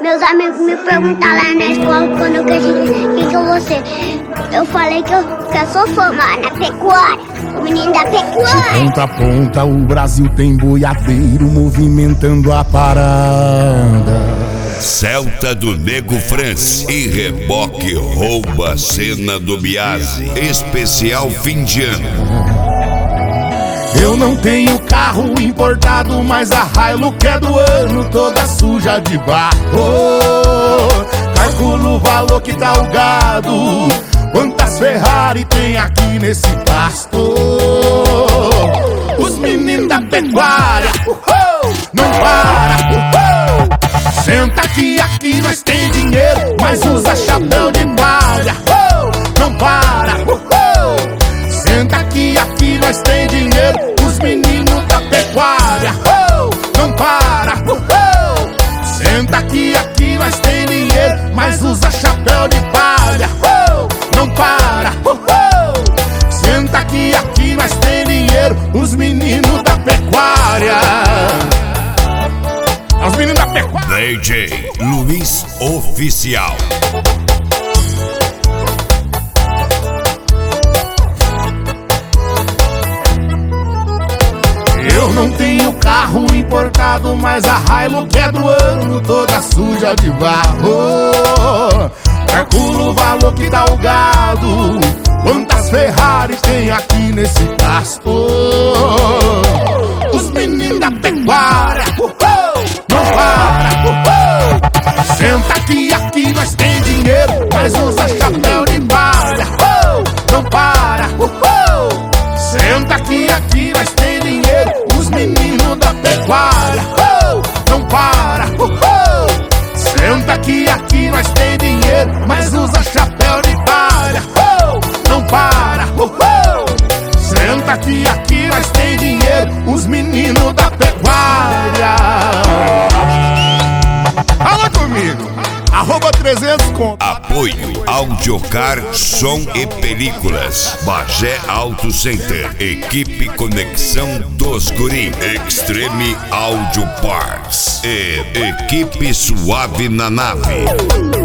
Meus amigos me perguntaram lá na escola quando quem que eu vou ser. Eu falei que eu sou formado na pecuária, o menino da pecuária. De ponta a ponta o Brasil tem boiadeiro movimentando a parada. Celta do Nego France e Reboque rouba a cena do Biase. Especial fim de ano. Eu não tenho carro importado, mas a Hilux é do ano, toda suja de barro. Calculo o valor que tá o gado, quantas Ferrari tem aqui nesse pasto. Os meninos da pecuária, não para, senta aqui nós tem dinheiro, mas usa chapéu de palha. Não para, senta aqui nós tem dinheiro, os meninos da pecuária. Não para, senta aqui nós tem dinheiro, mas usa chapéu de palha. Não para, senta aqui nós tem dinheiro, os meninos da pecuária. Os meninos da pecuária. DJ Luiz Oficial. Eu não tenho carro importado, mas a Hilux é do ano, toda suja de barro. Calculo o valor que dá o gado, quantas Ferrari tem aqui nesse pasto. Os meninos da pecuária, não para, senta aqui nós tem dinheiro, mas usa chapéu de palha. Não para, senta aqui nós tem dinheiro, os meninos da pecuária. Não para, senta aqui nós tem dinheiro, mas usa chapéu de palha. Não para, senta aqui nós tem dinheiro, os meninos da pecuária. Fala comigo, @300 conto. Apoio Audiocar Som e Películas, Bagé Auto Center, Equipe Conexão dos Guri, Extreme Audio Parts e Equipe Suave na Nave.